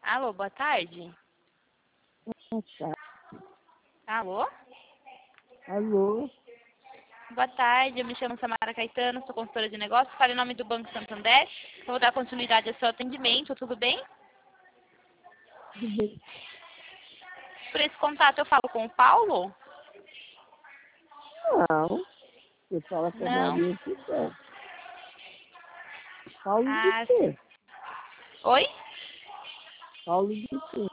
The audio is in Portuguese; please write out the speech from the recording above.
Alô, boa tarde. Tá. Alô? Alô? Boa tarde, eu me chamo Samara Caetano, sou consultora de negócios, falo em nome do Banco Santander. Eu vou dar continuidade ao seu atendimento, tudo bem? Tudo bem? Por esse contato eu falo com o Paulo? Não. Você fala com a Não. Maria Cidade. Paulo de Ah, sim. quê? Oi? Paulo de quê?